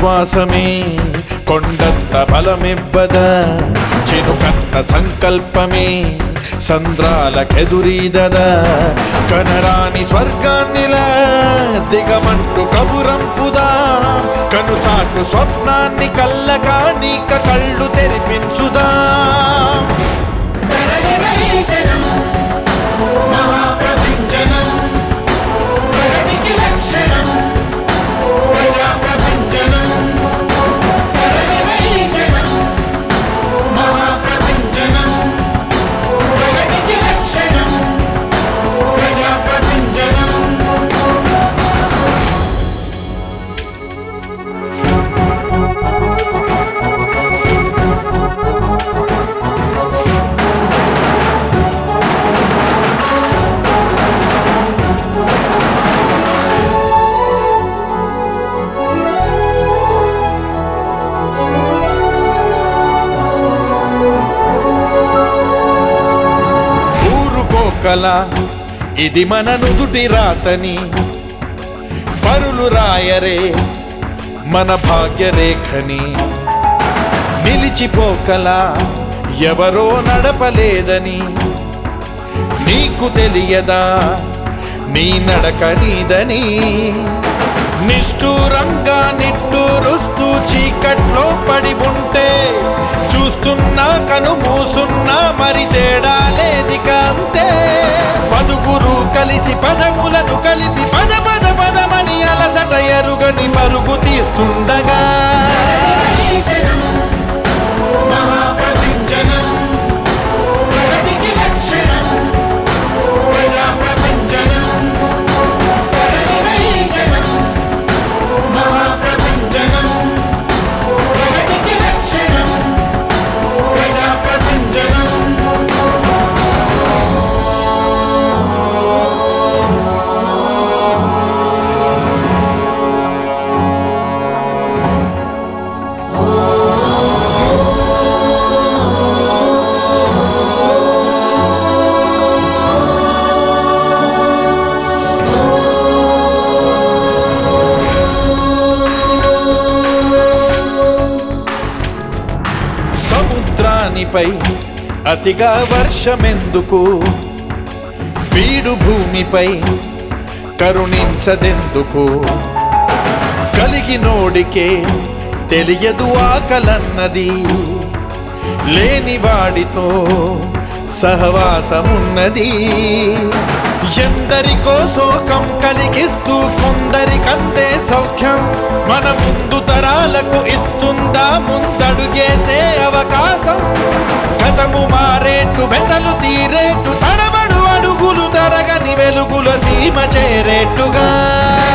విశ్వాసమే కొండంత బలమివ్వదా, చినుకంత సంకల్పమే సంద్రాలకెదురీదదా. కనరాని స్వర్గాన్నిలా దిగమంటూ కబురంపుదా, కనుచాటు స్వప్నాన్ని కళ్ళకానీక కళ్ళు తెరిపించుదా. ఇది మన నుదుటి రాతని పరులు రాయరే మన భాగ్యరేఖని. నిలిచిపోకలా ఎవరో నడపలేదని నీకు తెలియదా నీ నడక నీదని. నిష్ఠూరంగా నిట్టూరుస్తూ చీకట్లో పడి ఉంటే చూస్తున్నా కను మూసున్నా మరి తేడా లేదిక అంతే. పదుగురు కలిసి పదములను కలిపి పద పద పదమని అలసట ఎరుగని పరుగు తీస్తుండగా సముద్రానిపై అతిగా వర్షమెందుకు, బీడు భూమిపై కరుణించదెందుకు. కలిగినోడికే తెలియదు ఆకలన్నది, లేనివాడితో సహవాసమున్నది. ఎందరికో శోకం కలిగిస్తూ కొందరికందే సౌఖ్యం మన ముందు తరాలకు ఇస్తుందా ముందడుగేసే అవకాశం. గతము మారేట్టు వెతలు తీరేట్టు తడబడు అడుగులు తరగని వెలుగుల సీమ చేరేట్టుగా.